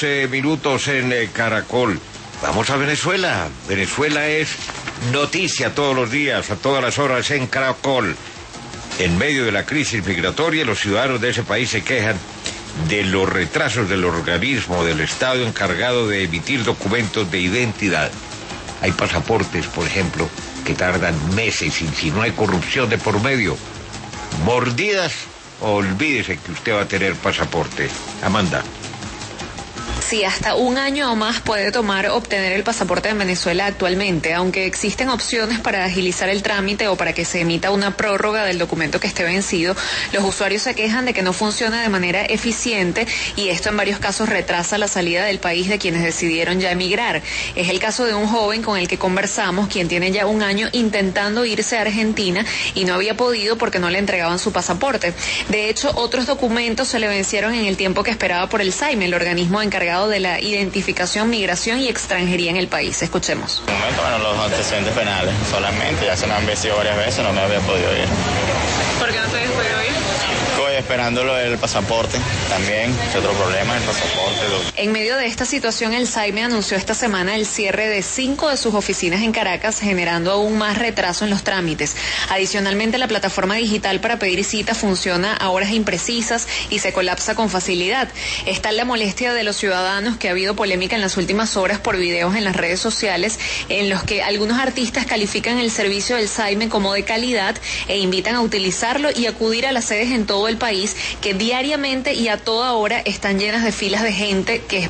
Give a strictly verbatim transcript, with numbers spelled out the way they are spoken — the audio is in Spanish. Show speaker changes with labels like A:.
A: doce minutos en eh, Caracol. Vamos a Venezuela. Venezuela es noticia todos los días, a todas las horas en Caracol. En medio de la crisis migratoria, los ciudadanos de ese país se quejan de los retrasos del organismo del Estado encargado de emitir documentos de identidad. Hay pasaportes, por ejemplo, que tardan meses y si no hay corrupción de por medio, mordidas, olvídese que usted va a tener pasaporte. Amanda.
B: Sí, hasta un año o más puede tomar obtener el pasaporte en Venezuela actualmente, aunque existen opciones para agilizar el trámite o para que se emita una prórroga del documento que esté vencido. Los usuarios se quejan de que no funciona de manera eficiente y esto en varios casos retrasa la salida del país de quienes decidieron ya emigrar. Es el caso de un joven con el que conversamos, quien tiene ya un año intentando irse a Argentina y no había podido porque no le entregaban su pasaporte. De hecho, otros documentos se le vencieron en el tiempo que esperaba por el S A I M, el organismo encargado de la identificación, migración y extranjería en el país. Escuchemos.
C: Bueno, los antecedentes penales solamente, ya se me han vencido varias veces, no me había podido ir.
B: ¿Por qué no te habías podido ir?
C: Estoy esperando lo del pasaporte también, es otro problema, el pasaporte. Lo...
B: En medio de esta situación, el S A I M anunció esta semana el cierre de cinco de sus oficinas en Caracas, generando aún más retraso en los trámites. Adicionalmente, la plataforma digital para pedir cita funciona a horas imprecisas y se colapsa con facilidad. Está la molestia de los ciudadanos, que ha habido polémica en las últimas horas por videos en las redes sociales en los que algunos artistas califican el servicio del S A I M como de calidad e invitan a utilizarlo y acudir a las sedes en todo el país que diariamente y a toda hora están llenas de filas de gente que